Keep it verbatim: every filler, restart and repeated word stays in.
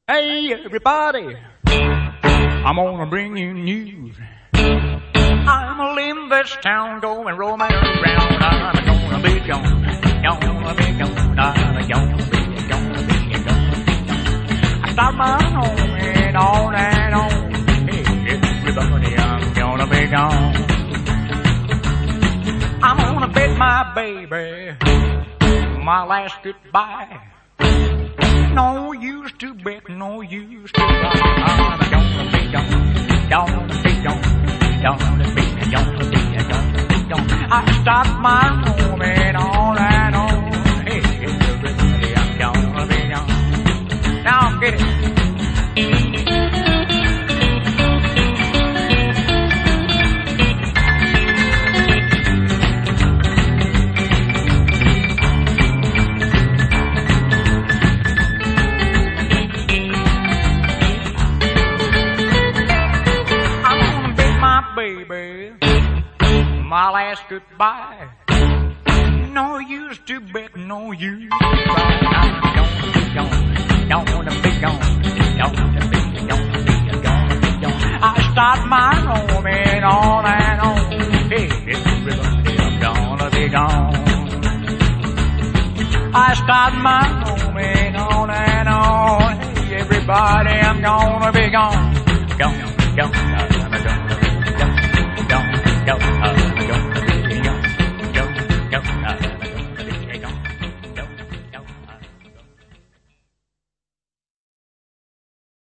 Hey everybody, I'm gonna bring you news. I'm gonna leave this town going roaming around. I'm gonna be gone, gonna be gone, I'm gonna be, gonna be, gonna be gone. I start my home and on and on. Hey everybody, I'm gonna be gone. I'm gonna bid my baby my last goodbye. No use to bet, no use to buy. I'm gonna be gone, gonna be gone, gonna be, gonna be, gonna be gone. I start my home and on and on. Hey, everybody, I'm gonna be gone. Now get it. Baby, my last goodbye. No use to bet, no use to buy. I'm gonna be gone, gonna be gone, gonna be, gonna be, gonna be gone. I start my home and on and on. Hey, everybody, I'm gonna be gone. I start my home and on and on. Hey, everybody, I'm gonna be gone, gone, gone.